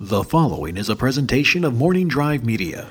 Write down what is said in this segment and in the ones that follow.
The following is a presentation of Morning Drive Media.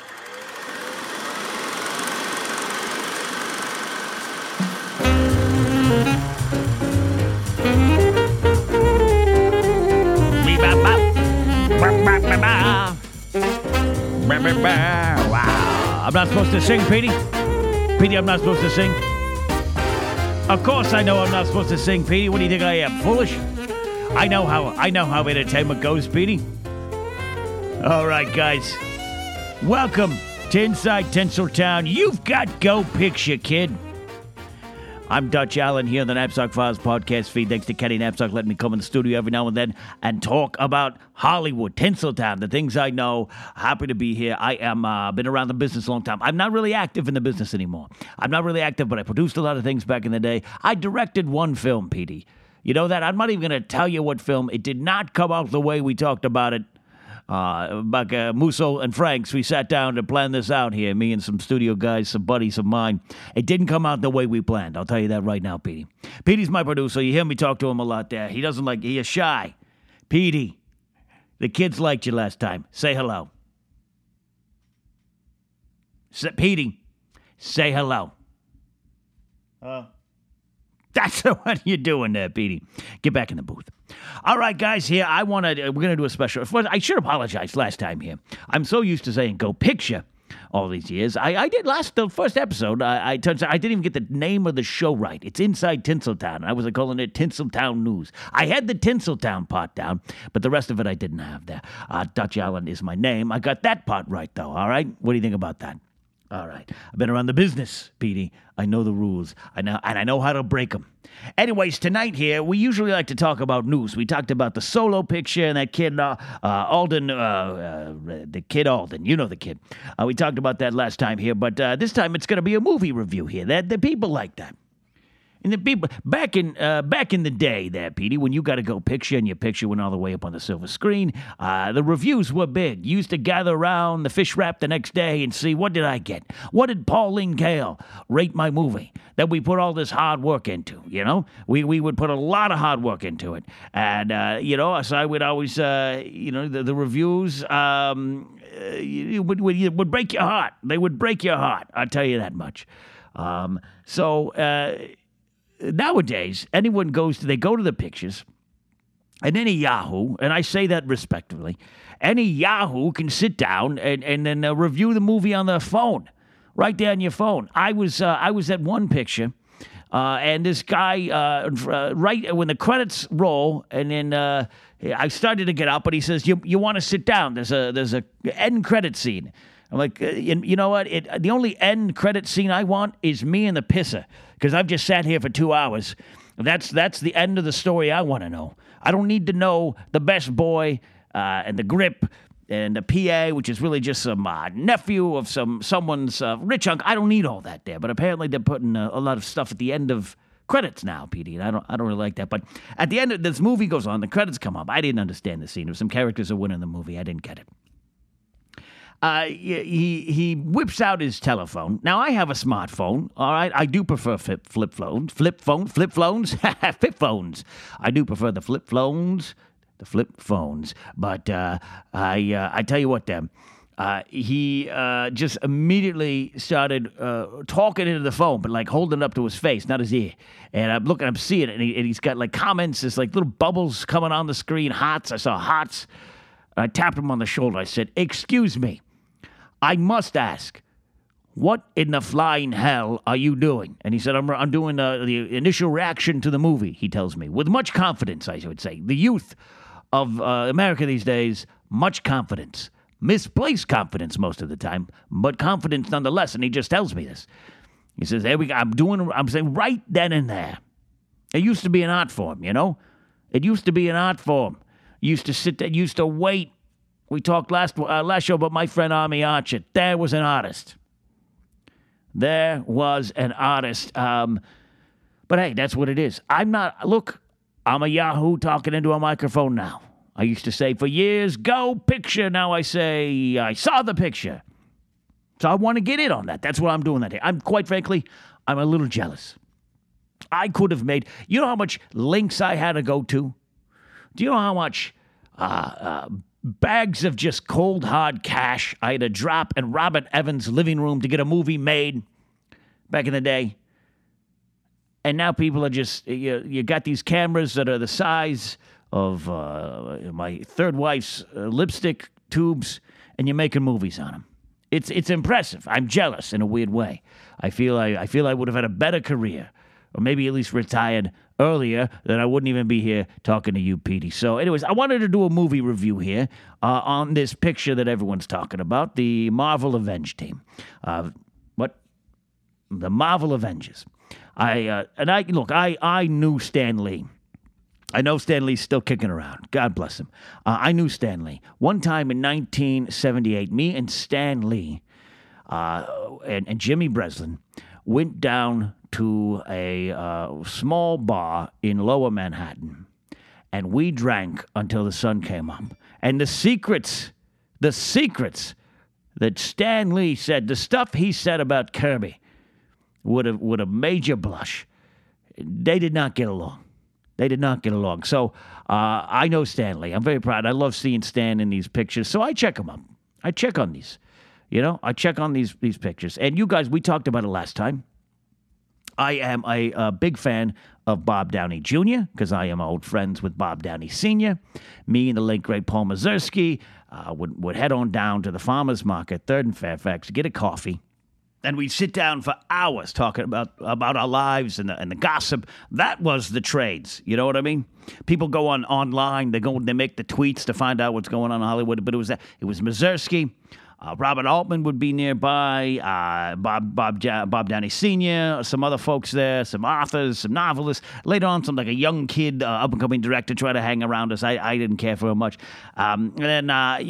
Wow. I'm not supposed to sing, Petey? Petey, I'm not supposed to sing? Of course I know I'm not supposed to sing, Petey. What do you think I am, foolish? I know how entertainment goes, Petey. All right, guys. Welcome to Inside Tinseltown. You've got Go Picture, kid. I'm Dutch Allen here on the Knapsack Files podcast feed. Thanks to Kenny Knapsack letting me come in the studio every now and then and talk about Hollywood, Tinseltown, the things I know. Happy to be here. I am been around the business a long time. I'm not really active in the business anymore. I'm not really active, but I produced a lot of things back in the day. I directed one film, Petey. You know that? I'm not even going to tell you what film. It did not come out the way we talked about it. Back Musso and Franks, we sat down to plan this out here, me and some studio guys, some buddies of mine. It didn't come out the way we planned. I'll tell you that right now, Petey. Petey's my producer. You hear me talk to him a lot there. He doesn't like, he is shy. Petey, the kids liked you last time. Say hello. Petey, say hello. That's what you're doing there, Petey. Get back in the booth. All right, guys, here, we're going to do a special. I should apologize last time here. I'm so used to saying Go Picture all these years. I did the first episode. I didn't even get the name of the show right. It's Inside Tinseltown. I was calling it Tinseltown News. I had the Tinseltown part down, but the rest of it I didn't have there. Dutch Allen is my name. I got that part right, though, all right? What do you think about that? All right. I've been around the business, Petey. I know the rules. I know how to break them. Anyways, tonight here, we usually like to talk about news. We talked about the Solo picture and that kid, Alden, the kid Alden. You know the kid. We talked about that last time here, but this time it's going to be a movie review here. The people like that. And the people back in the day there, Petey, when you got to go picture and your picture went all the way up on the silver screen, the reviews were big. You used to gather around the fish wrap the next day and see, what did I get? What did Pauline Kael rate my movie that we put all this hard work into? You know, we would put a lot of hard work into it, and so I would always, the reviews would break your heart. They would break your heart. I'll tell you that much. Nowadays, anyone go to the pictures, and any Yahoo, and I say that respectfully, any Yahoo can sit down and then review the movie on their phone, right there on your phone. I was at one picture, and this guy, right when the credits roll, and then I started to get up, but he says, "You want to sit down? There's a end credit scene." I'm like, you know what? The only end credit scene I want is me and the pisser, because I've just sat here for 2 hours. That's the end of the story I want to know. I don't need to know the best boy and the grip and the PA, which is really just some nephew of someone's rich uncle. I don't need all that there. But apparently they're putting a lot of stuff at the end of credits now, Petey, and I don't really like that. But at the end of this movie goes on, the credits come up. I didn't understand the scene. There were some characters that went in the movie. I didn't get it. He whips out his telephone. Now, I have a smartphone, all right? I do prefer flip phones. I do prefer the flip phones. But I tell you what, he just immediately started talking into the phone, but like holding it up to his face, not his ear. And I'm seeing it, and he's got like comments, there's like little bubbles coming on the screen, hearts. I saw hearts. I tapped him on the shoulder. I said, "Excuse me, I must ask, what in the flying hell are you doing?" And he said, I'm doing the initial reaction to the movie, he tells me. With much confidence, I would say. The youth of America these days, much confidence. Misplaced confidence most of the time, but confidence nonetheless. And he just tells me this. He says, "There we go. I'm saying right then and there. It used to be an art form, you know? It used to be an art form. You used to sit there, used to wait. We talked last show about my friend Army Archer. There was an artist. But hey, that's what it is. I'm a Yahoo talking into a microphone now. I used to say for years, Go Picture. Now I say, I saw the picture. So I want to get in on that. That's what I'm doing that day. Quite frankly, I'm a little jealous. I could have made, you know how much links I had to go to? Do you know how much bags of just cold, hard cash. I had to drop in Robert Evans' living room to get a movie made back in the day. And now people are just, you got these cameras that are the size of my third wife's lipstick tubes, and you're making movies on them. It's impressive. I'm jealous in a weird way. I feel I would have had a better career, or maybe at least retired earlier, then I wouldn't even be here talking to you, Petey. So anyways, I wanted to do a movie review here on this picture that everyone's talking about, the Marvel Avenge team. The Marvel Avengers. I knew Stan Lee. I know Stan Lee's still kicking around. God bless him. I knew Stan Lee. One time in 1978, me and Stan Lee and Jimmy Breslin went down to a small bar in Lower Manhattan, and we drank until the sun came up. And the secrets that Stan Lee said, the stuff he said about Kirby, would have made you blush. They did not get along. So I know Stan Lee. I'm very proud. I love seeing Stan in these pictures. So I check him up. I check on these. I check on these pictures. And you guys, we talked about it last time. I am a big fan of Bob Downey Jr. because I am old friends with Bob Downey Sr. Me and the late, great Paul Mazursky would head on down to the farmer's market, 3rd and Fairfax, to get a coffee. And we'd sit down for hours talking about our lives and the gossip. That was the trades. You know what I mean? People go online. They make the tweets to find out what's going on in Hollywood. But it was Mazursky. Robert Altman would be nearby, Bob Downey Sr., some other folks there, some authors, some novelists. Later on, some like a young kid, up-and-coming director tried to hang around us. I didn't care for him much. And then,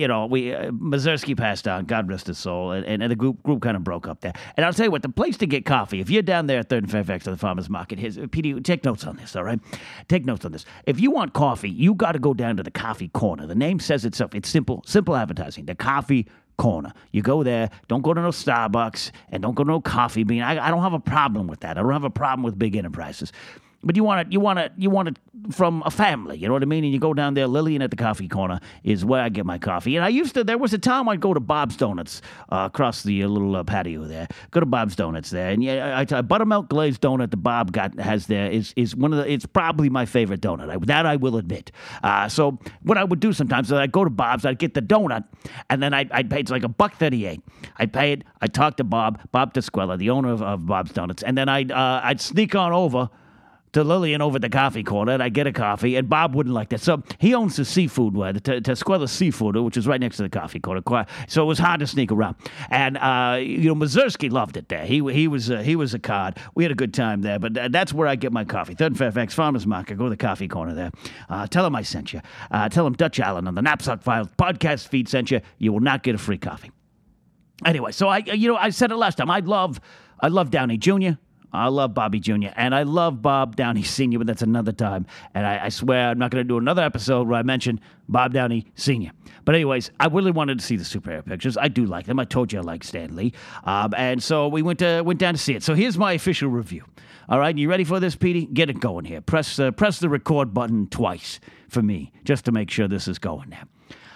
Mazursky passed on, God rest his soul, and the group kind of broke up there. And I'll tell you what, the place to get coffee, if you're down there at 3rd and Fairfax at the Farmers Market, Petey, take notes on this, all right? Take notes on this. If you want coffee, you got to go down to the Coffee Corner. The name says itself. It's simple advertising. The Coffee Corner. You go there. Don't go to no Starbucks and don't go to no Coffee Bean. I don't have a problem with that. I don't have a problem with big enterprises. But you want it from a family, you know what I mean? And you go down there. Lillian at the Coffee Corner is where I get my coffee. And there was a time I'd go to Bob's Donuts across the little patio there. Go to Bob's Donuts there. And a buttermilk glazed donut that Bob has there is it's probably my favorite donut. That I will admit. So what I would do sometimes is I'd go to Bob's, I'd get the donut, and then I'd pay, it's like $1.38. I'd pay it, I'd talk to Bob Tasquella, the owner of Bob's Donuts, and then I'd sneak on over to Lillian over at the Coffee Corner, and I get a coffee, and Bob wouldn't like that. So he owns the seafood, the Tasquella Seafood, which is right next to the Coffee Corner. So it was hard to sneak around. And, Mazursky loved it there. He was a card. We had a good time there, but that's where I get my coffee. 3rd and Fairfax Farmers Market. Go to the Coffee Corner there. Tell him I sent you. Tell him Dutch Allen on the Knapsack Files podcast feed sent you. You will not get a free coffee. Anyway, so I said it last time. I love Downey Jr., I love Bobby Jr., and I love Bob Downey Sr., but that's another time. And I swear I'm not going to do another episode where I mention Bob Downey Sr. But anyways, I really wanted to see the superhero pictures. I do like them. I told you I like Stan Lee. And so we went down to see it. So here's my official review. All right, you ready for this, Petey? Get it going here. Press the record button twice for me, just to make sure this is going there.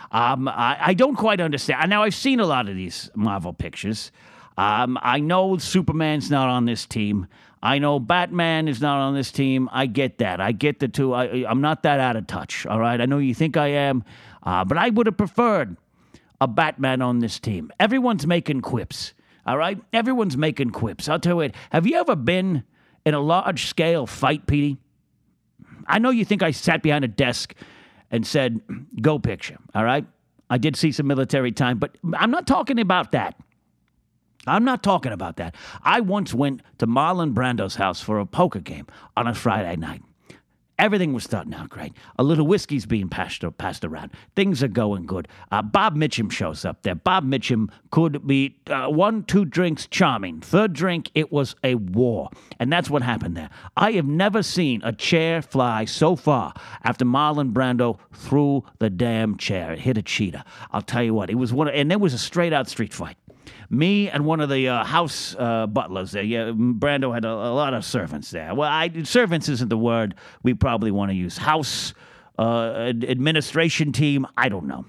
I don't quite understand. Now, I've seen a lot of these Marvel pictures. I know Superman's not on this team. I know Batman is not on this team. I get that. I get the two. I'm not that out of touch, all right? I know you think I am, but I would have preferred a Batman on this team. Everyone's making quips, all right? Everyone's making quips. I'll tell you what, have you ever been in a large-scale fight, Petey? I know you think I sat behind a desk and said, go picture, all right? I did see some military time, but I'm not talking about that. I'm not talking about that. I once went to Marlon Brando's house for a poker game on a Friday night. Everything was starting out great. A little whiskey's being passed around. Things are going good. Bob Mitchum shows up there. Bob Mitchum could be 1-2 drinks charming. 3rd drink, it was a war. And that's what happened there. I have never seen a chair fly so far after Marlon Brando threw the damn chair. It hit a cheetah. I'll tell you what, it was and there was a straight-out street fight. Me and one of the house butlers there. Yeah, Brando had a lot of servants there. Well, servants isn't the word we probably want to use. House administration team, I don't know.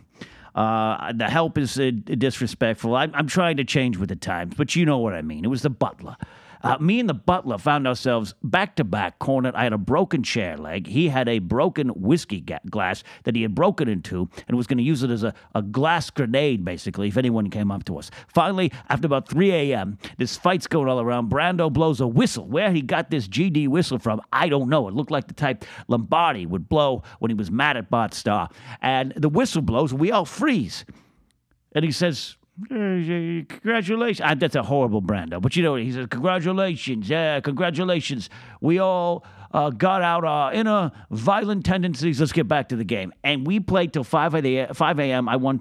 The help is disrespectful. I'm trying to change with the times, but you know what I mean. It was the butler. Me and the butler found ourselves back to back cornered. I had a broken chair leg. He had a broken whiskey glass that he had broken into and was going to use it as a glass grenade, basically, if anyone came up to us. Finally, after about 3 a.m., this fight's going all around. Brando blows a whistle. Where he got this GD whistle from, I don't know. It looked like the type Lombardi would blow when he was mad at Bart Starr. And the whistle blows, and we all freeze. And he says, congratulations. That's a horrible Brando. But you know, he says, congratulations. Yeah, congratulations. We all got out our inner violent tendencies. Let's get back to the game. And we played till 5 a.m. I won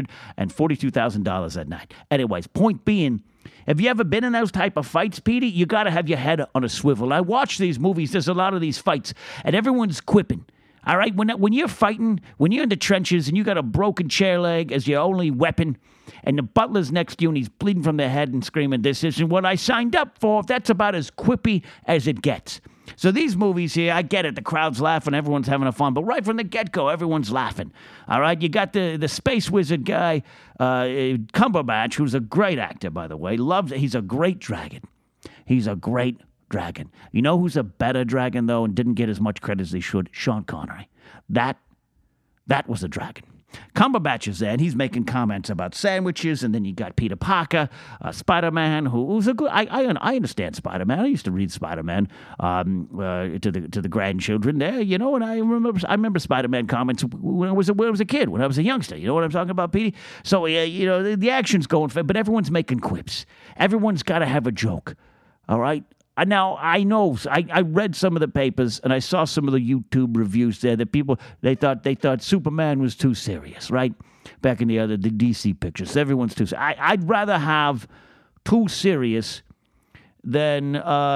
$242,000 that night. Anyways, point being, have you ever been in those type of fights, Petey? You got to have your head on a swivel. I watch these movies. There's a lot of these fights, and everyone's quipping. All right, when you're fighting, when you're in the trenches and you got a broken chair leg as your only weapon, and the butler's next to you and he's bleeding from the head and screaming, "This isn't what I signed up for," that's about as quippy as it gets. So these movies here, I get it. The crowd's laughing, everyone's having a fun, but right from the get-go, everyone's laughing. All right, you got the space wizard guy, Cumberbatch, who's a great actor, by the way. He's a great dragon. He's a great dragon. You know who's a better dragon, though, and didn't get as much credit as he should? Sean Connery. That was a dragon. Cumberbatch is there, and he's making comments about sandwiches, and then you got Peter Parker, Spider-Man, who's a good... I understand Spider-Man. I used to read Spider-Man to the grandchildren there, you know, and I remember Spider-Man comments when I was a kid, when I was a youngster. You know what I'm talking about, Petey? So, you know, the action's going, but everyone's making quips. Everyone's got to have a joke, all right? Now, I know, I read some of the papers, and I saw some of the YouTube reviews there that people, they thought Superman was too serious, right? Back in the DC pictures. Everyone's too serious. I'd rather have too serious than,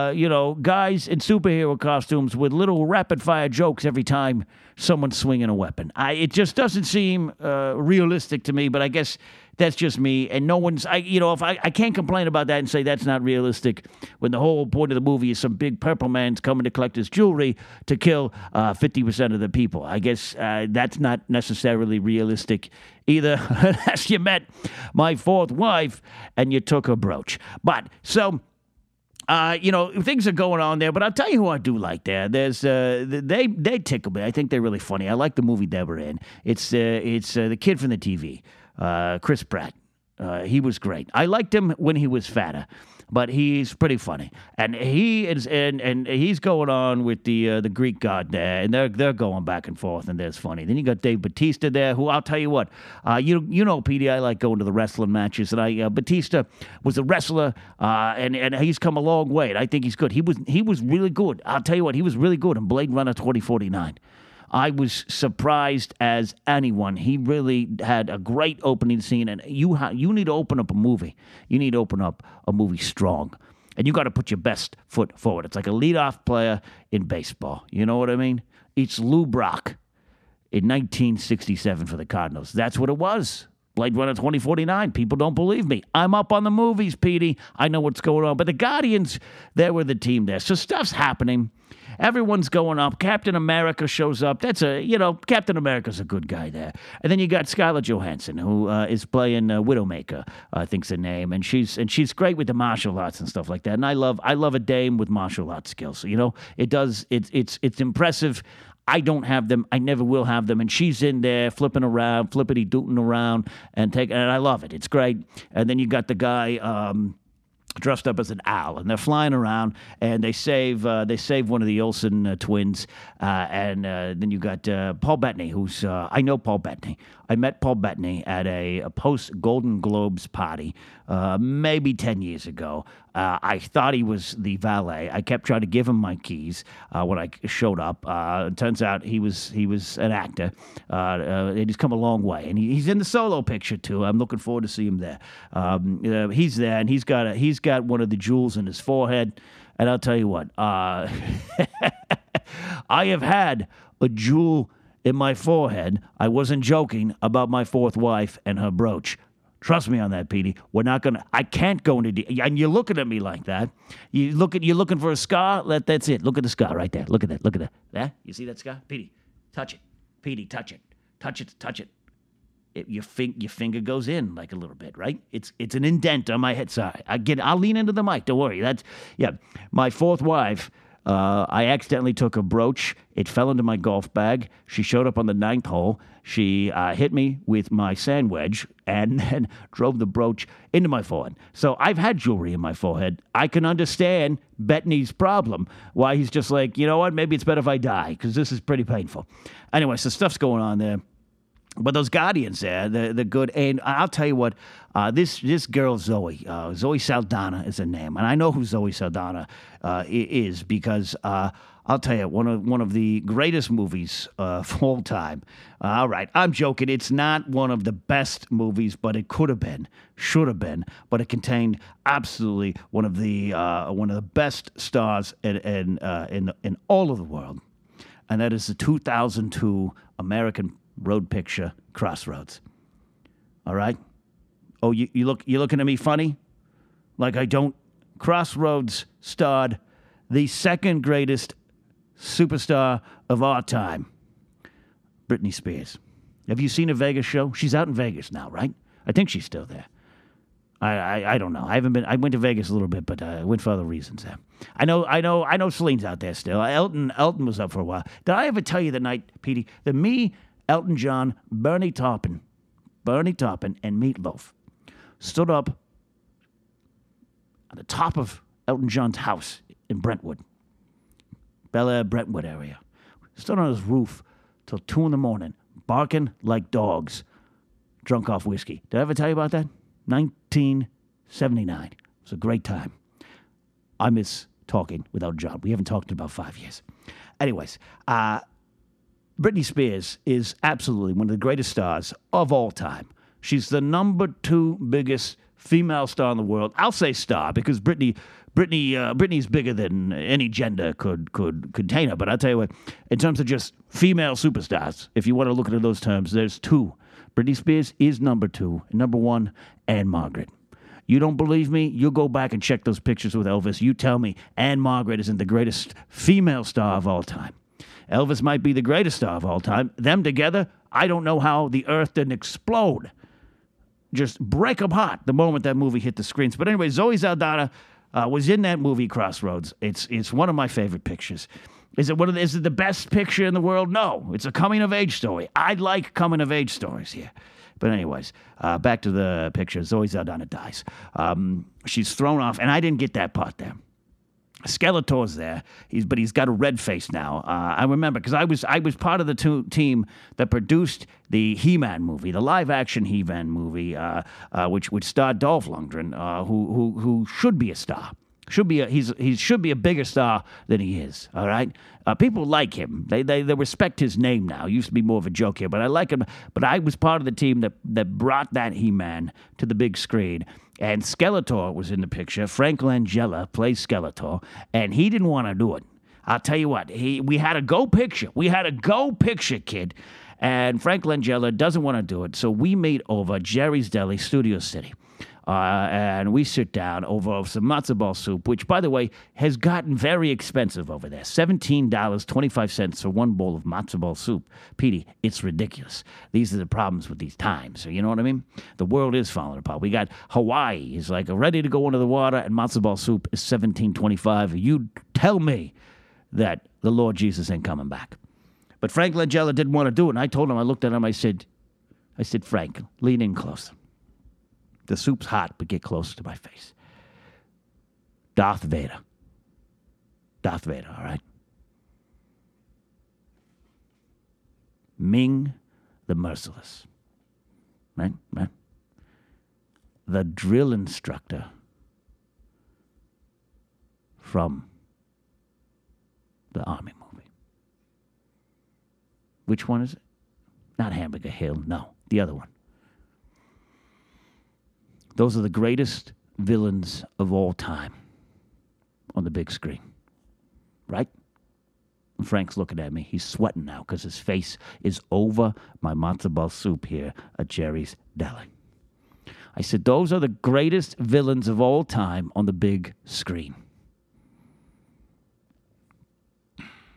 guys in superhero costumes with little rapid-fire jokes every time someone's swinging a weapon. It just doesn't seem realistic to me, but I guess that's just me, and no one's, if I can't complain about that and say that's not realistic when the whole point of the movie is some big purple man's coming to collect his jewelry to kill 50% of the people. I guess that's not necessarily realistic either, unless you met my fourth wife and you took her brooch. But, so... things are going on there, but I'll tell you who I do like there. There's they tickle me. I think they're really funny. I like the movie they were in. It's the kid from the TV, Chris Pratt. He was great. I liked him when he was fatter, but he's pretty funny. And he is and he's going on with the Greek god there, and they're going back and forth, and there's funny. Then you got Dave Bautista there, who I'll tell you what, you know, Petey, I like going to the wrestling matches, and Bautista was a wrestler, and he's come a long way, and I think he's good. He was really good. I'll tell you what, he was really good in Blade Runner 2049. I was surprised as anyone. He really had a great opening scene, and you need to open up a movie. You need to open up a movie strong, and you got to put your best foot forward. It's like a leadoff player in baseball. You know what I mean? It's Lou Brock in 1967 for the Cardinals. That's what it was. Blade Runner 2049. People don't believe me. I'm up on the movies, Petey. I know what's going on. But the Guardians, they were the team there. So stuff's happening. Everyone's going up. Captain America shows up. Captain America's a good guy there. And then you got Scarlett Johansson, who is playing Widowmaker, I think's her name, and she's great with the martial arts and stuff like that. And I love a dame with martial arts skills. You know, it's impressive. I don't have them. I never will have them. And she's in there flipping around, flippity-dooting around, and I love it. It's great. And then you got the guy dressed up as an owl, and they're flying around, and they save one of the Olsen twins, and then you got Paul Bettany, who's I know Paul Bettany. I met Paul Bettany at a post Golden Globes party maybe 10 years ago. I thought he was the valet. I kept trying to give him my keys when I showed up. It turns out he was an actor, and he's come a long way. And he's in the Solo picture too. I'm looking forward to see him there. He's there, and he's got one of the jewels in his forehead. And I'll tell you what, I have had a jewel in my forehead. I wasn't joking about my fourth wife and her brooch. Trust me on that, Petey. I can't go into and you're looking at me like that. You're looking for a scar? That's it. Look at the scar right there. Look at that. Yeah? You see that scar? Petey, touch it. Petey, touch it. Touch it. your finger goes in like a little bit, right? It's an indent on my head. Sorry, I'll lean into the mic. Don't worry. My fourth wife. I accidentally took a brooch. It fell into my golf bag. She showed up on the ninth hole. She hit me with my sand wedge and then drove the brooch into my forehead. So I've had jewelry in my forehead. I can understand Bettany's problem, why he's just like, you know what, maybe it's better if I die, because this is pretty painful. Anyway, so stuff's going on there. But those Guardians there, they're good. And I'll tell you what, this girl, Zoe Saldana is her name. And I know who Zoe Saldana is because I'll tell you, one of the greatest movies of all time. All right, I'm joking. It's not one of the best movies, but it could have been, should have been. But it contained absolutely one of the best stars in all of the world. And that is the 2002 American road picture, Crossroads. All right? Oh, you're looking at me funny? Like I don't? Crossroads starred the second greatest superstar of our time, Britney Spears. Have you seen a Vegas show? She's out in Vegas now, right? I think she's still there. I don't know. I haven't been. I went to Vegas a little bit, but I went for other reasons there. I know Celine's out there still. Elton was up for a while. Did I ever tell you the night, Petey, that me, Elton John, Bernie Taupin, and Meatloaf stood up at the top of Elton John's house in Brentwood, Bel Air, Brentwood area. Stood on his roof till 2 a.m, barking like dogs, drunk off whiskey. Did I ever tell you about that? 1979. It was a great time. I miss talking without John. We haven't talked in about 5 years. Anyways, Britney Spears is absolutely one of the greatest stars of all time. She's the number 2 biggest female star in the world. I'll say star because Britney's bigger than any gender could contain her. But I'll tell you what, in terms of just female superstars, if you want to look at those terms, there's 2. Britney Spears is number 2. Number 1, Anne Margaret. You don't believe me? You'll go back and check those pictures with Elvis. You tell me Anne Margaret isn't the greatest female star of all time. Elvis might be the greatest star of all time. Them together, I don't know how the earth didn't explode. Just break apart the moment that movie hit the screens. But anyway, Zoe Saldana was in that movie Crossroads. It's one of my favorite pictures. Is it the best picture in the world? No. It's a coming-of-age story. I like coming-of-age stories here. But anyways, back to the picture. Zoe Saldana dies. She's thrown off, and I didn't get that part there. Skeletor's there, but he's got a red face now. I remember because I was part of the team that produced the He-Man movie, the live-action He-Man movie, which starred Dolph Lundgren, who should be a star. He should be a bigger star than he is. All right, people like him. They respect his name now. It used to be more of a joke here, but I like him. But I was part of the team that brought that He-Man to the big screen. And Skeletor was in the picture. Frank Langella plays Skeletor, and he didn't want to do it. I'll tell you what, we had a go picture. We had a go picture, kid. And Frank Langella doesn't want to do it, so we meet over Jerry's Deli, Studio City. And we sit down over some matzo ball soup, which, by the way, has gotten very expensive over there. $17.25 for one bowl of matzo ball soup. Petey, it's ridiculous. These are the problems with these times. You know what I mean? The world is falling apart. We got Hawaii is like ready to go into the water, and matzo ball soup is $17.25. You tell me that the Lord Jesus ain't coming back. But Frank Langella didn't want to do it, and I told him, I looked at him, I said, Frank, lean in close. The soup's hot, but get close to my face. Darth Vader, all right? Ming the Merciless, right? The drill instructor from the Army movie. Which one is it? Not Hamburger Hill, no, the other one. Those are the greatest villains of all time on the big screen, right? And Frank's looking at me. He's sweating now because his face is over my matzo ball soup here at Jerry's Deli. I said, those are the greatest villains of all time on the big screen.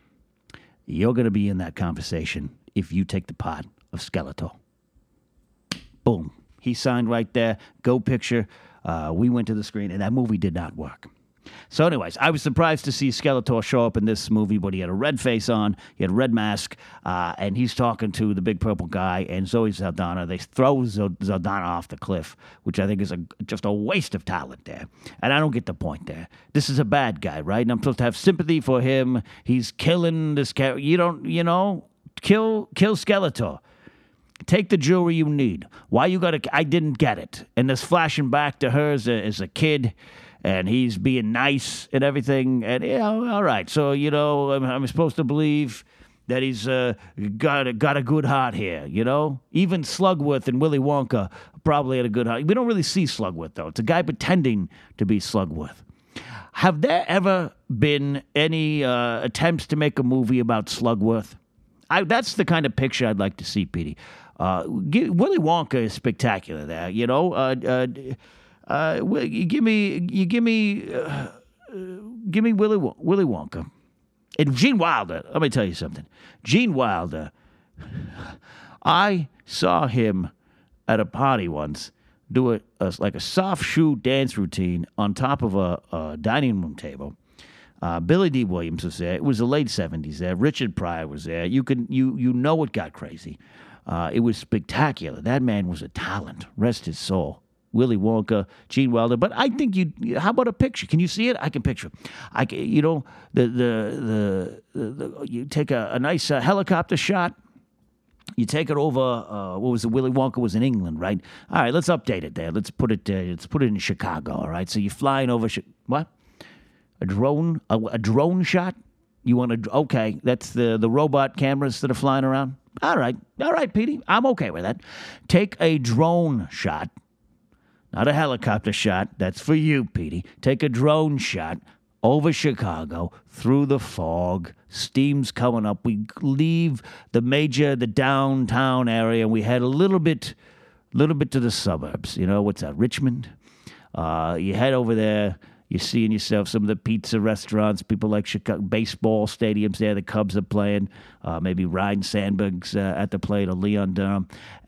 You're going to be in that conversation if you take the part of Skeletor. Boom. He signed right there. Go picture. We went to the screen, and that movie did not work. So anyways, I was surprised to see Skeletor show up in this movie, but he had a red face on, he had a red mask, and he's talking to the big purple guy and Zoe Saldana. They throw Saldana off the cliff, which I think is just a waste of talent there. And I don't get the point there. This is a bad guy, right? And I'm supposed to have sympathy for him. He's killing this character. You don't, kill Skeletor. Take the jewelry you need. Why you gotta? I didn't get it. And this flashing back to her as a kid. And he's being nice and everything. And, all right. So, I'm supposed to believe that he's got a good heart here, Even Slugworth and Willy Wonka probably had a good heart. We don't really see Slugworth, though. It's a guy pretending to be Slugworth. Have there ever been any attempts to make a movie about Slugworth? That's the kind of picture I'd like to see, Petey. Willy Wonka is spectacular there, give me Willy Wonka. And Gene Wilder, let me tell you something. Gene Wilder, I saw him at a party once do like a soft shoe dance routine on top of a dining room table. Billy D. Williams was there. It was the late 70s there. Richard Pryor was there. You know it got crazy. It was spectacular. That man was a talent. Rest his soul. Willy Wonka, Gene Wilder, but I think how about a picture? Can you see it? I can picture. You take a nice helicopter shot. You take it over. Willy Wonka was in England, right? All right, let's update it there. Let's put it in Chicago. All right, so you're flying over. What? A drone? A drone shot? You want to? Okay, that's the robot cameras that are flying around. All right, Petey, I'm okay with that. Take a drone shot. Not a helicopter shot. That's for you, Petey. Take a drone shot over Chicago, through the fog. Steam's coming up. We leave the downtown area, and we head a little bit to the suburbs. What's that, Richmond? You head over there. You're seeing yourself some of the pizza restaurants, people like Chicago, baseball stadiums there. The Cubs are playing. Maybe Ryan Sandberg's at the plate, or Leon Durham.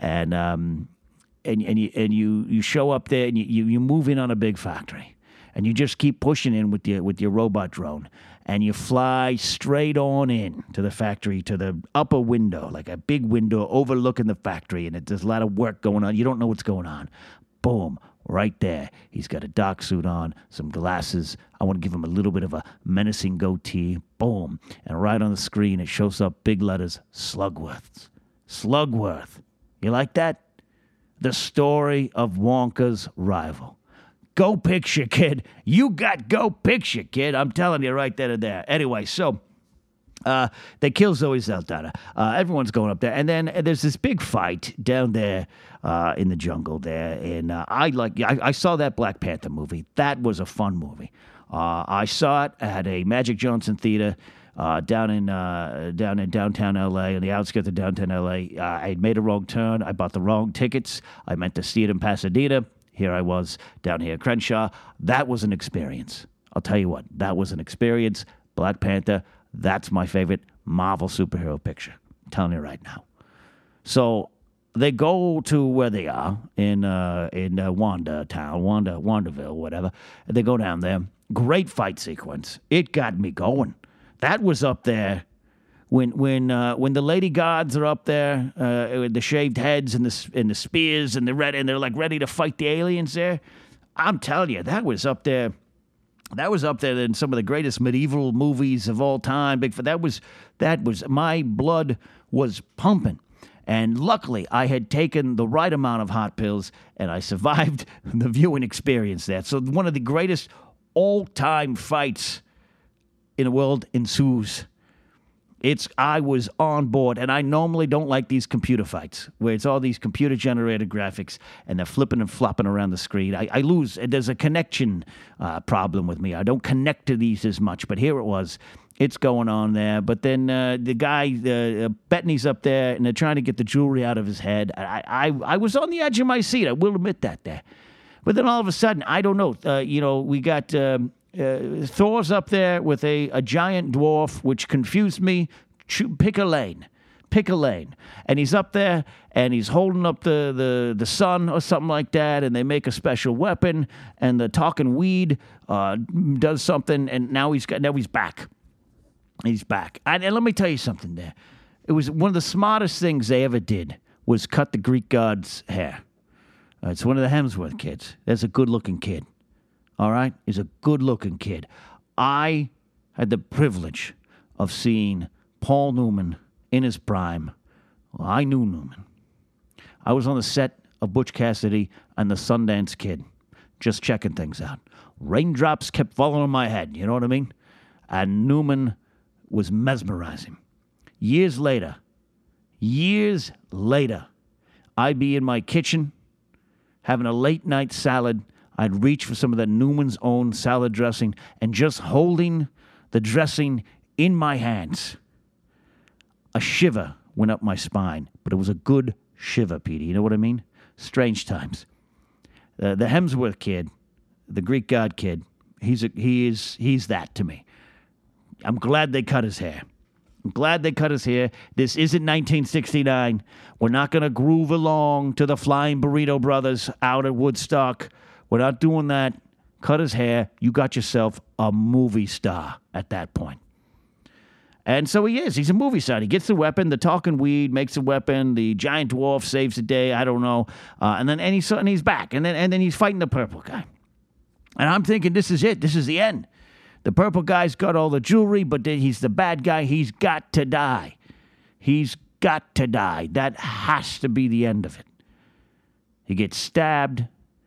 And you show up there, and you move in on a big factory, and you just keep pushing in with your robot drone, and you fly straight on in to the factory, to the upper window, like a big window overlooking the factory, and there's a lot of work going on. You don't know what's going on. Boom, right there. He's got a dark suit on, some glasses. I want to give him a little bit of a menacing goatee. Boom, and right on the screen it shows up big letters, Slugworth. Slugworth. You like that? The story of Wonka's rival. Go picture, kid. You got go picture, kid. I'm telling you right then and there. Anyway, so they kill Zoe Saldana. Everyone's going up there. And then there's this big fight down there in the jungle there. And I saw that Black Panther movie. That was a fun movie. I saw it at a Magic Johnson Theater. Down in downtown L.A., on the outskirts of downtown L.A. I had made a wrong turn. I bought the wrong tickets. I meant to see it in Pasadena. Here I was down here at Crenshaw. That was an experience. I'll tell you what, that was an experience. Black Panther, that's my favorite Marvel superhero picture. I'm telling you right now. So they go to where they are in Wandaville, whatever. They go down there. Great fight sequence. It got me going. That was up there when the lady gods are up there with the shaved heads and the spears and they're like ready to fight the aliens there. I'm telling you, that was up there. That was up there in some of the greatest medieval movies of all time. That was my blood was pumping. And luckily, I had taken the right amount of hot pills, and I survived the viewing experience there. So one of the greatest all-time fights in the world ensues. I was on board, and I normally don't like these computer fights where it's all these computer-generated graphics and they're flipping and flopping around the screen. I lose. There's a connection problem with me. I don't connect to these as much, but here it was. It's going on there. But then the guy, Bettany's up there, and they're trying to get the jewelry out of his head. I was on the edge of my seat. I will admit that there. But then all of a sudden, I don't know. We got... Thor's up there with a giant dwarf, which confused me. Pick a lane. Pick a lane. And he's up there, and he's holding up the sun or something like that, and they make a special weapon, and the talking weed does something, and now he's back. He's back. And let me tell you something there. It was one of the smartest things they ever did was cut the Greek god's hair. It's one of the Hemsworth kids. That's a good-looking kid. All right? He's a good-looking kid. I had the privilege of seeing Paul Newman in his prime. Well, I knew Newman. I was on the set of Butch Cassidy and the Sundance Kid, just checking things out. Raindrops kept falling on my head, you know what I mean? And Newman was mesmerizing. Years later, I'd be in my kitchen having a late-night salad. I'd reach for some of that Newman's Own salad dressing and just holding the dressing in my hands. A shiver went up my spine, but it was a good shiver, Petey. You know what I mean? Strange times. The Hemsworth kid, the Greek god kid, he's that to me. I'm glad they cut his hair. This isn't 1969. We're not going to groove along to the Flying Burrito Brothers out at Woodstock. We're not doing that. Cut his hair. You got yourself a movie star at that point. And so he is. He's a movie star. He gets the weapon. The talking weed makes a weapon. The giant dwarf saves the day. I don't know. And he's back. And then he's fighting the purple guy. And I'm thinking, this is it. This is the end. The purple guy's got all the jewelry, but he's the bad guy. He's got to die. That has to be the end of it. He gets stabbed.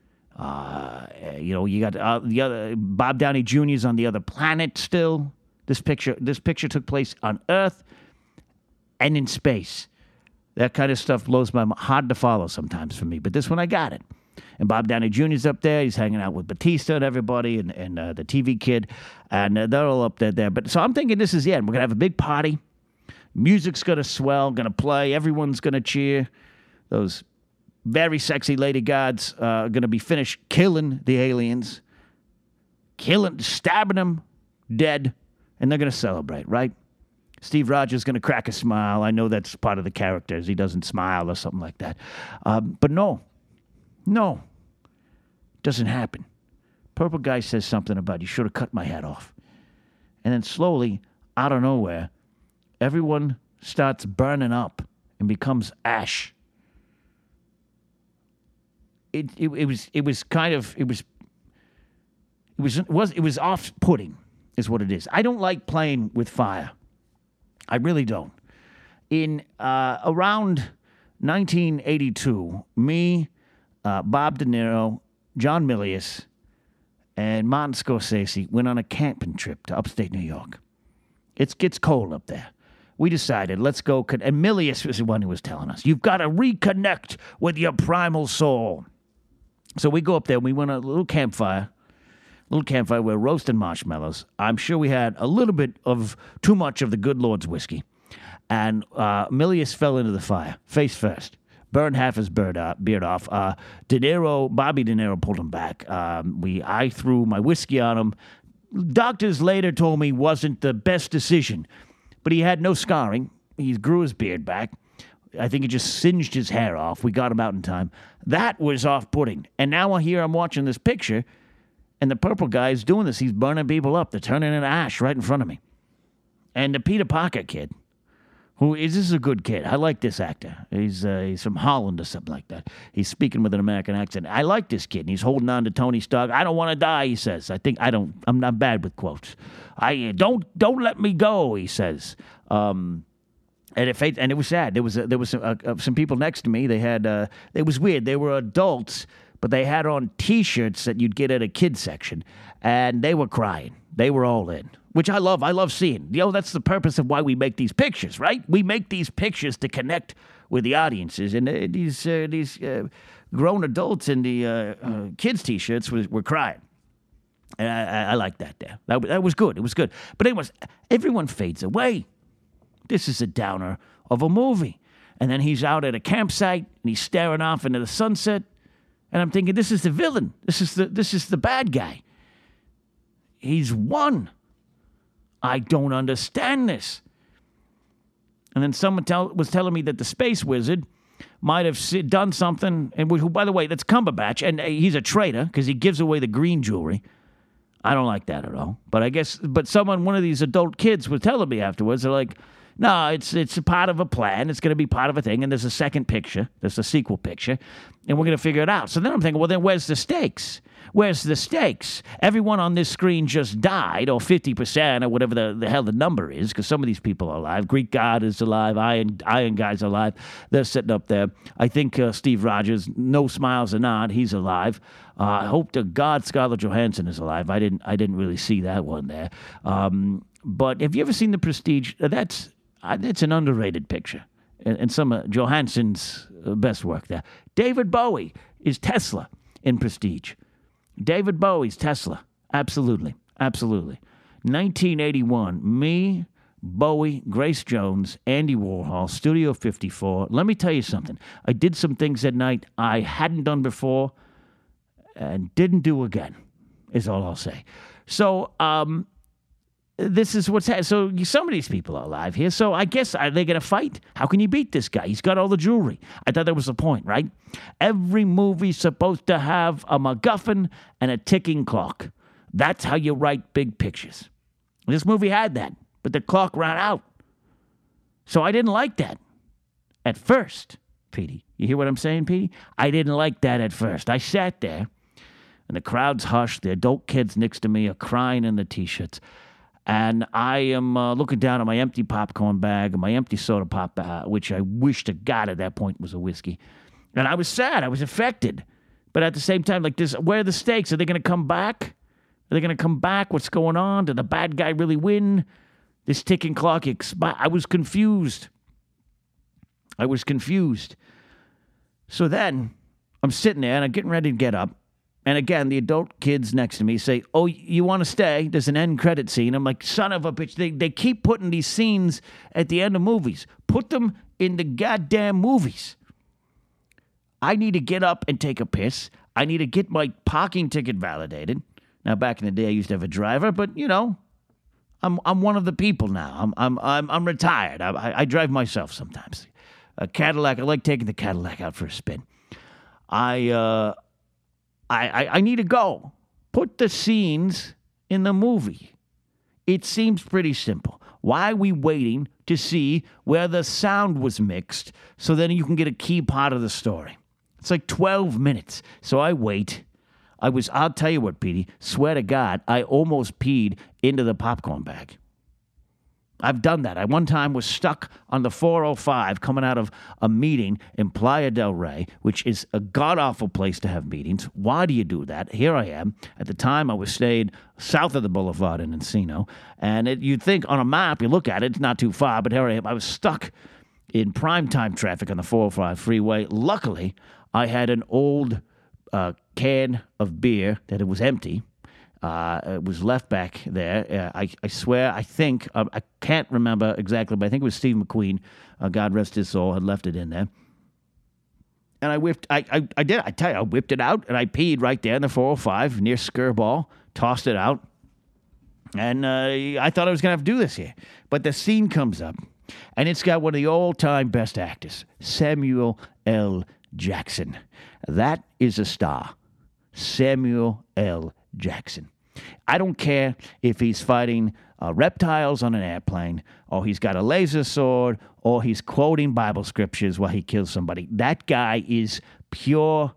You got the other Bob Downey Jr. is on the other planet still. This picture took place on Earth and in space. That kind of stuff blows my mind. Hard to follow sometimes for me, but this one I got it. And Bob Downey Jr.'s up there. He's hanging out with Batista and everybody and the TV kid, and they're all up there. But so I'm thinking this is the end. We're gonna have a big party. Music's gonna swell, gonna play. Everyone's gonna cheer. Those very sexy lady gods are gonna be finished killing the aliens, stabbing them dead. And they're going to celebrate, right? Steve Rogers is going to crack a smile. I know that's part of the characters. He doesn't smile or something like that. But no, doesn't happen. Purple guy says something about, you should have cut my head off. And then slowly, out of nowhere, everyone starts burning up and becomes ash. It was off-putting. Is what it is. I don't like playing with fire. I really don't. In around 1982, me, Bob De Niro, John Milius, and Martin Scorsese went on a camping trip to upstate New York. It gets cold up there. We decided, let's go. And Milius was the one who was telling us, you've got to reconnect with your primal soul. So we go up there, and we went on a little campfire. We're roasting marshmallows. I'm sure we had a little bit of too much of the good Lord's whiskey. And Milius fell into the fire, face first. Burned half his beard off. Bobby De Niro pulled him back. I threw my whiskey on him. Doctors later told me wasn't the best decision. But he had no scarring. He grew his beard back. I think it just singed his hair off. We got him out in time. That was off-putting. And now I'm watching this picture, and the purple guy is doing this. He's burning people up. They're turning into ash right in front of me. And the Peter Parker kid, this is a good kid. I like this actor. He's from Holland or something like that. He's speaking with an American accent. I like this kid. And he's holding on to Tony Stark. I don't want to die, he says. I'm not bad with quotes. Don't let me go, he says. And it was sad. There was some people next to me. They had it was weird. They were adults, but they had on T-shirts that you'd get at a kids section, and they were crying. They were all in, which I love. I love seeing. That's the purpose of why we make these pictures, right? We make these pictures to connect with the audiences, and these grown adults in the kids T-shirts were crying. And I like that there. That was good. It was good. But anyways, everyone fades away. This is a downer of a movie. And then he's out at a campsite, and he's staring off into the sunset. And I'm thinking, this is the villain. This is the bad guy. He's won. I don't understand this. And then someone was telling me that the Space Wizard might have done something, and who, by the way, that's Cumberbatch, and he's a traitor because he gives away the green jewelry. I don't like that at all. But I guess, one of these adult kids was telling me afterwards, they're like, no, it's a part of a plan. It's going to be part of a thing, and there's a second picture. There's a sequel picture, and we're going to figure it out. So then I'm thinking, well, then where's the stakes? Where's the stakes? Everyone on this screen just died, or 50%, or whatever the hell the number is, because some of these people are alive. Greek God is alive. Iron Guy's alive. They're sitting up there. I think Steve Rogers, no smiles or not, he's alive. I hope to God Scarlett Johansson is alive. I didn't really see that one there. But have you ever seen The Prestige? That's an underrated picture, and some of Johansson's best work there. David Bowie is Tesla in Prestige. David Bowie's Tesla. Absolutely. 1981. Me, Bowie, Grace Jones, Andy Warhol, Studio 54. Let me tell you something. I did some things that night I hadn't done before and didn't do again, is all I'll say. So, this is what's happening. So some of these people are alive here. So I guess, are they going to fight? How can you beat this guy? He's got all the jewelry. I thought that was the point, right? Every movie's supposed to have a MacGuffin and a ticking clock. That's how you write big pictures. This movie had that, but the clock ran out. So I didn't like that at first, Petey. You hear what I'm saying, Petey? I didn't like that at first. I sat there, and the crowd's hushed. The adult kids next to me are crying in the T-shirts. And I am looking down at my empty popcorn bag and my empty soda pop, which I wish to God at that point was a whiskey. And I was sad. I was affected. But at the same time, like this, where are the stakes? Are they going to come back? Are they going to come back? What's going on? Did the bad guy really win? This ticking clock expired. I was confused. So then I'm sitting there and I'm getting ready to get up. And again, the adult kids next to me say, oh, you want to stay? There's an end credit scene. I'm like, son of a bitch. They keep putting these scenes at the end of movies. Put them in the goddamn movies. I need to get up and take a piss. I need to get my parking ticket validated. Now, back in the day, I used to have a driver, but, you know, I'm one of the people now. I'm retired. I drive myself sometimes. A Cadillac. I like taking the Cadillac out for a spin. I need to go. Put the scenes in the movie. It seems pretty simple. Why are we waiting to see where the sound was mixed so then you can get a key part of the story? It's like 12 minutes. So I wait. I'll tell you what, Petey, swear to God, I almost peed into the popcorn bag. I've done that. I one time was stuck on the 405 coming out of a meeting in Playa del Rey, which is a god-awful place to have meetings. Why do you do that? Here I am. At the time, I was staying south of the boulevard in Encino, and you'd think on a map, you look at it, it's not too far, but here I am. I was stuck in primetime traffic on the 405 freeway. Luckily, I had an old can of beer that it was empty. It was left back there. I swear, I think, I can't remember exactly, but I think it was Steve McQueen, God rest his soul, had left it in there. And I whipped it out, and I peed right there in the 405 near Skirball, tossed it out. And I thought I was going to have to do this here. But the scene comes up, and it's got one of the all-time best actors, Samuel L. Jackson. That is a star. Samuel L. Jackson. I don't care if he's fighting reptiles on an airplane, or he's got a laser sword, or he's quoting Bible scriptures while he kills somebody. That guy is pure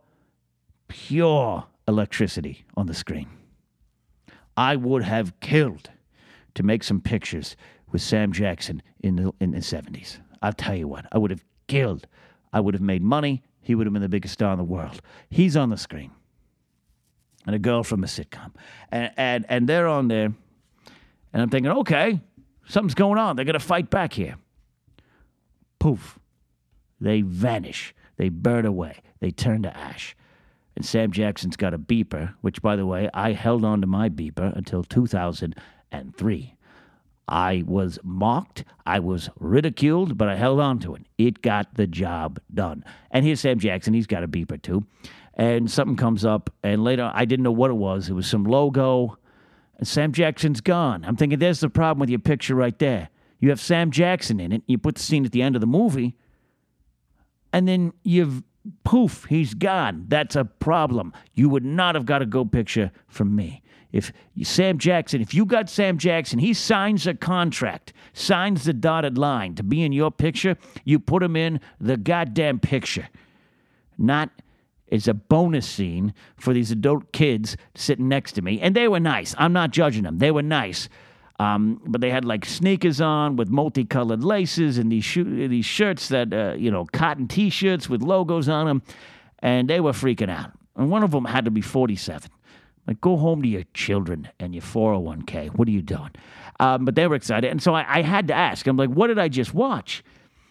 electricity on the screen. I would have killed to make some pictures with Sam Jackson in the 70s. I'll tell you what, I would have killed. I would have made money. He would have been the biggest star in the world. He's on the screen. And a girl from a sitcom. And they're on there. And I'm thinking, okay, something's going on. They're going to fight back here. Poof. They vanish. They burn away. They turn to ash. And Sam Jackson's got a beeper, which, by the way, I held on to my beeper until 2003. I was mocked. I was ridiculed, but I held on to it. It got the job done. And here's Sam Jackson. He's got a beeper, too. And something comes up, and later, I didn't know what it was. It was some logo, and Sam Jackson's gone. I'm thinking, there's the problem with your picture right there. You have Sam Jackson in it. You put the scene at the end of the movie, and then poof, he's gone. That's a problem. You would not have got a go picture from me. If you got Sam Jackson, he signs a contract, signs the dotted line to be in your picture, you put him in the goddamn picture. Not as a bonus scene for these adult kids sitting next to me. And they were nice. I'm not judging them. They were nice. But they had like sneakers on with multicolored laces and these shirts that, cotton T-shirts with logos on them. And they were freaking out. And one of them had to be 47. Like, go home to your children and your 401k. What are you doing? But they were excited. And so I had to ask. I'm like, what did I just watch?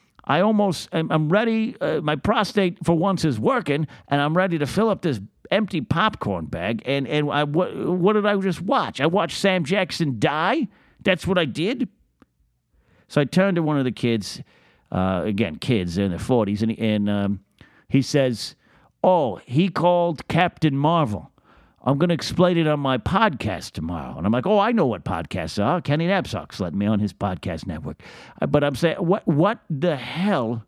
I'm ready. My prostate, for once, is working, and I'm ready to fill up this empty popcorn bag. And what did I just watch? I watched Sam Jackson die? That's what I did? So I turned to one of the kids, again, kids in their 40s, and he says, he called Captain Marvel. I'm going to explain it on my podcast tomorrow. And I'm like, I know what podcasts are. Kenny Knapsack's letting me on his podcast network. But I'm saying, what the hell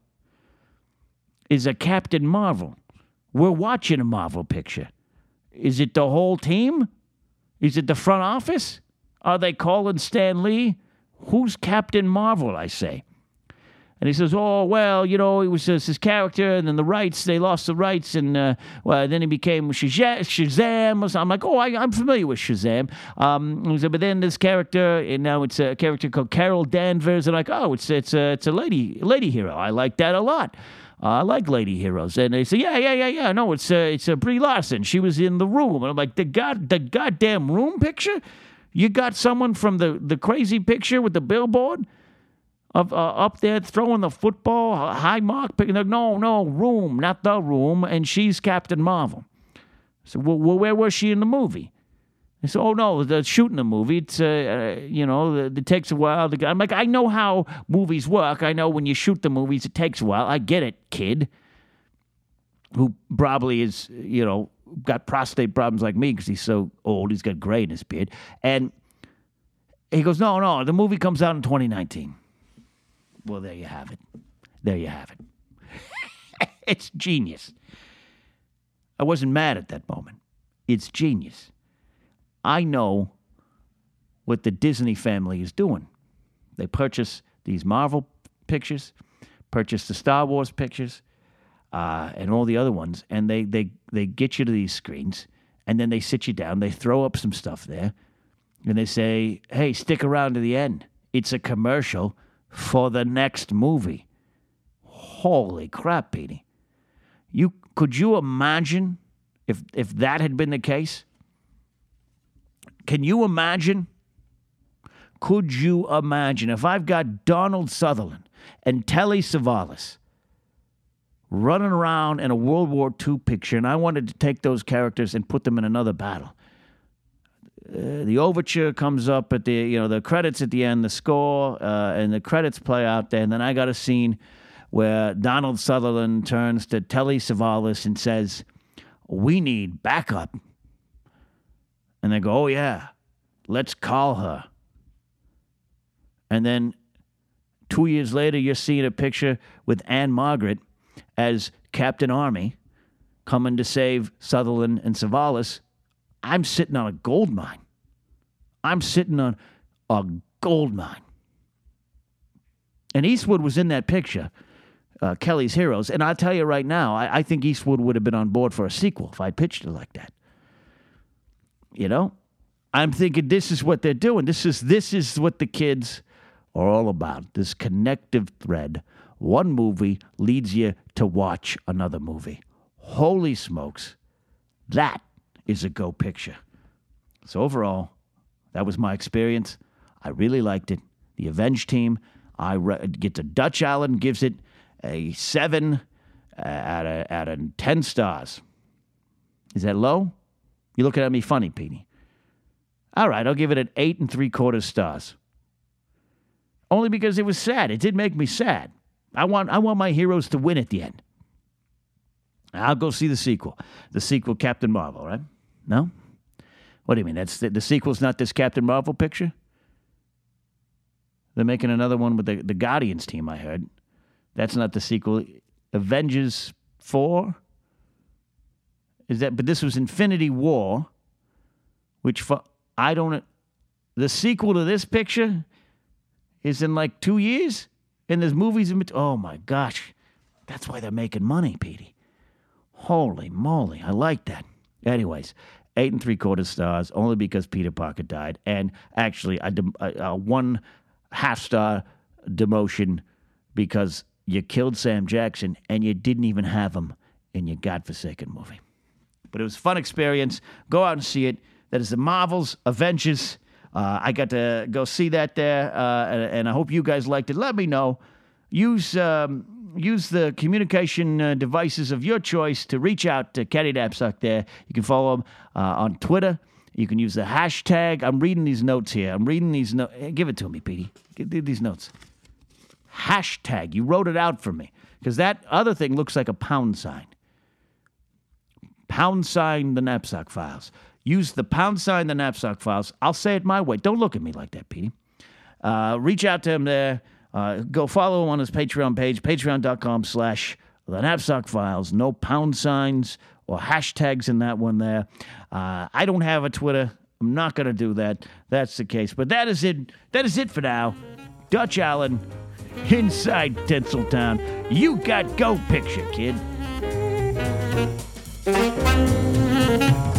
is a Captain Marvel? We're watching a Marvel picture. Is it the whole team? Is it the front office? Are they calling Stan Lee? Who's Captain Marvel, I say? And he says, it was just his character, and then the rights, they lost the rights, and then he became Shazam or something. I'm like, I'm familiar with Shazam. He said, but then this character, and now it's a character called Carol Danvers, and like, it's a lady hero. I like that a lot. I like lady heroes. And they say, yeah. No, it's Brie Larson. She was in The Room. And I'm like, the goddamn Room picture? You got someone from the crazy picture with the billboard? Up there throwing the football, high mark, no, Room, not The Room, and she's Captain Marvel. So, where was she in the movie? They said, no, they're shooting the movie. It's, it takes a while to go. I'm like, I know how movies work. I know when you shoot the movies, it takes a while. I get it, kid, who probably is, got prostate problems like me because he's so old. He's got gray in his beard. And he goes, no, the movie comes out in 2019. Well, there you have it. It's genius. I wasn't mad at that moment. It's genius. I know what the Disney family is doing. They purchase these Marvel pictures, purchase the Star Wars pictures, and all the other ones, and they get you to these screens, and then they sit you down, they throw up some stuff there, and they say, hey, stick around to the end. It's a commercial for the next movie. Holy crap, Petey. Could you imagine if that had been the case? Can you imagine? Could you imagine if I've got Donald Sutherland and Telly Savalas running around in a World War II picture, and I wanted to take those characters and put them in another battle? The overture comes up at the credits at the end, the score, and the credits play out there. And then I got a scene where Donald Sutherland turns to Telly Savalas and says, we need backup. And they go, yeah, let's call her. And then 2 years later, you're seeing a picture with Anne Margaret as Captain Army coming to save Sutherland and Savalas. I'm sitting on a gold mine. I'm sitting on a gold mine. And Eastwood was in that picture, Kelly's Heroes. And I'll tell you right now, I think Eastwood would have been on board for a sequel if I pitched it like that. I'm thinking this is what they're doing. This is what the kids are all about. This connective thread. One movie leads you to watch another movie. Holy smokes. That is a go picture. So overall, that was my experience. I really liked it. The Avenged Team, get to Dutch Allen, gives it a 7 out of 10 stars. Is that low? You're looking at me funny, Petey. All right, I'll give it an 8 3/4 stars. Only because it was sad. It did make me sad. I want my heroes to win at the end. I'll go see the sequel. The sequel, Captain Marvel, right? No? What do you mean? That's the sequel's not this Captain Marvel picture? They're making another one with the Guardians team, I heard. That's not the sequel. Avengers 4? But this was Infinity War, the sequel to this picture is in like 2 years, and there's movies in between. Oh my gosh. That's why they're making money, Petey. Holy moly, I like that. Anyways, 8 3/4 stars, only because Peter Parker died, and actually a 1.5 star demotion because you killed Sam Jackson and you didn't even have him in your godforsaken movie. But it was a fun experience. Go out and see it. That is the Marvels Avengers. I got to go see that there, and I hope you guys liked it. Let me know. Use the communication devices of your choice to reach out to Kenny Knapsack there. You can follow him on Twitter. You can use the hashtag. I'm reading these notes here. Give it to me, Petey. Give these notes. Hashtag. You wrote it out for me because that other thing looks like a pound sign. Pound sign the Knapsack Files. Use the pound sign the Knapsack Files. I'll say it my way. Don't look at me like that, Petey. Reach out to him there. Go follow him on his Patreon page, patreon.com/the Knapsack Files. No pound signs or hashtags in that one there. I don't have a Twitter. I'm not going to do that. That's the case. But that is it. That is it for now. Dutch Allen, inside Tinseltown. You got Go Picture, kid.